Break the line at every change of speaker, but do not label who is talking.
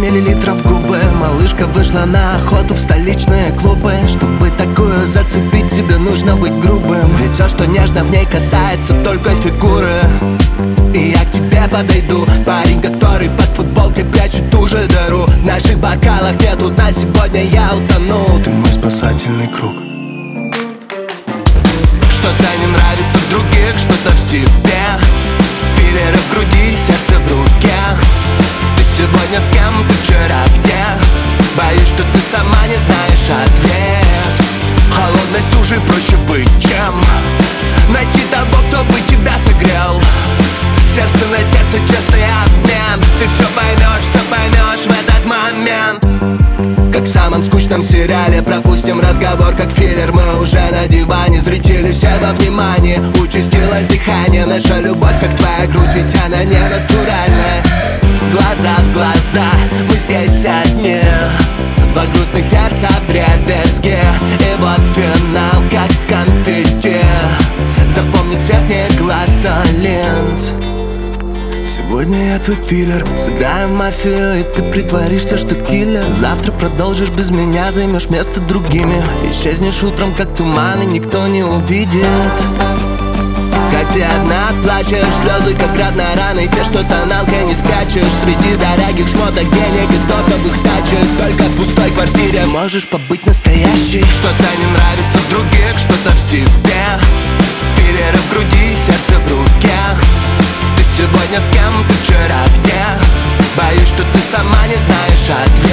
миллилитров губы. Малышка вышла на охоту в столичные клубы. Чтобы такую зацепить, тебе нужно быть грубым. Ведь все, что нежно в ней касается только фигуры. И я к тебе подойду, парень, который под футболкой прячет ту же дыру. В наших бокалах нету дна, сегодня я утону. Ты мой спасательный круг. Что-то не нравится в других, что-то в себе. Филлеры в груди, сердце в руке. Ты сегодня с кем, ты вчера где? Боюсь, что ты сама не знаешь ответ. Холодной стужей проще быть, чем найти того, кто бы тебя согрел. Сердце на сердце, честный обмен. Ты все поймешь в этот момент. Как в самом скучном сериале, пропустим разговор как филлер. Мы уже на диване, зрители все во внимании. Участилось дыхание, наша любовь как твоя грудь, ведь она не натуральная. Глаза в глаза, мы здесь одни. Два грустных сердца в дребезге. И вот финал, как конфетти. Запомни цвет не глаза линз. Сегодня я твой филлер. Сыграем мафию, и ты притворишься, что киллер. Завтра продолжишь без меня, займешь место другими. Исчезнешь утром, как туман, и никто не увидит. Как ты одна плачешь, слезы как град на раны. Те, что тоналкой не спрячешь. Среди дорогих шмоток денег и тотовых тачек. Только в пустой квартире можешь побыть настоящей. Что-то не нравится в других, что-то в себе. Филлеры в груди, сердце в руке. Ты сегодня с кем, ты вчера где? Боюсь, что ты сама не знаешь ответ.